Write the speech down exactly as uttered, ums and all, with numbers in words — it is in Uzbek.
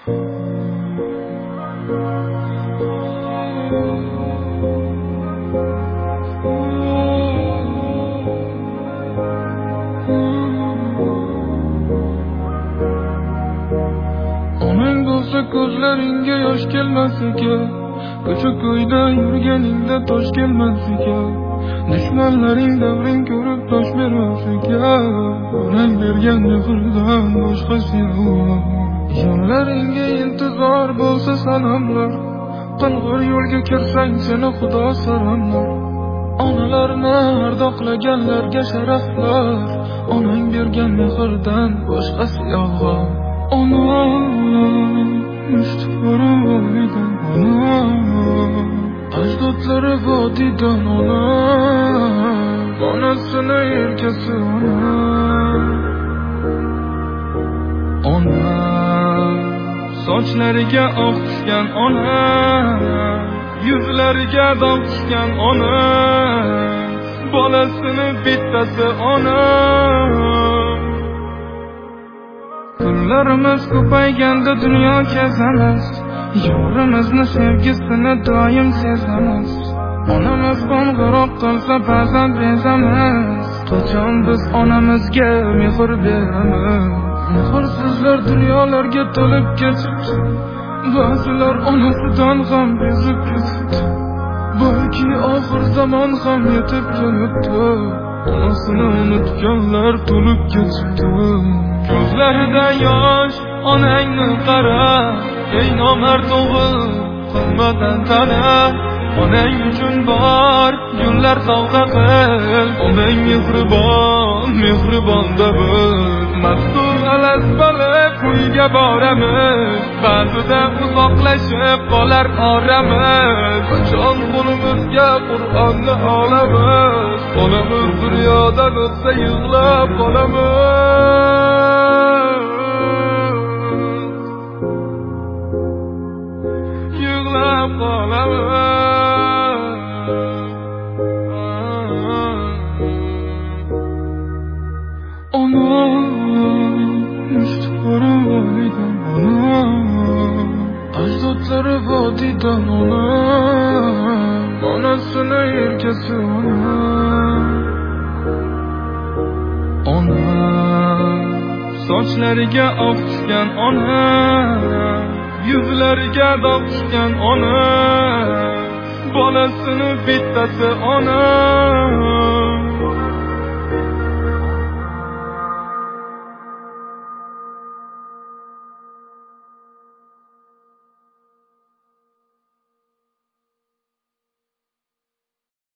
Onang bo'lsa ko'zlaringga yosh kelmas ekan, ko'cha-ko'yda yurganingda tosh kelmas ekan, dushmanlaring davring ko'rib tosh bermas ekan. Onang bergan mehrdan boshqasi yo'q. Yonlaringga intizor bo'lsa salomlar, qing'ir yo'lga kirsang seni Xudo salomlar. Onalarni ardoqlaganlarga sharaflar, onang bergan mehrdan boshqasi yolg'on. Onam mushtipora volidam, onam ajdodlari vodiydan, onam onasini erkasi, onam onam sochlariga oq tushgan, onam yuzlariga dog' tushgan, onam bolasini bittasi, onam. Kunlarimiz ko'payganda dunyo kezamiz, yorimizni sevgisini doim sezamiz. Onamiz qo'ng'iroq qilsa ba'zan bezamiz, qachon biz onamizga mehr beramiz? Mehrsizlar dunyolarga to'lib ketibdi, ba'zilar onasidan ham bezib ketibdi. Balki oxir zamon ham yetib kelibdi, onasini unutganlar to'lib ketibdi. Ko'zlarida yosh onangni qara, ey nomard o'g'il qilmadan tana. Onang uchun bor yo'llar sovg'a qil, onang mehribon mehribonda bil. Mastur alas bo'lib uyga boramiz, ba'zida uzoqlashib qolar oramiz. Qachon qo'limizga Qur'onni olamiz, onamiz dunyodan o'tsa yig'lab qolamiz, yig'lab qolamiz. Onam mushtipora volidam, onam ajdodlari vodiydan, onam onasini erkasi, onam onam sochlariga oq tushgan, onam yuzlariga dog' tushgan, onam bolasini bittasi, onam.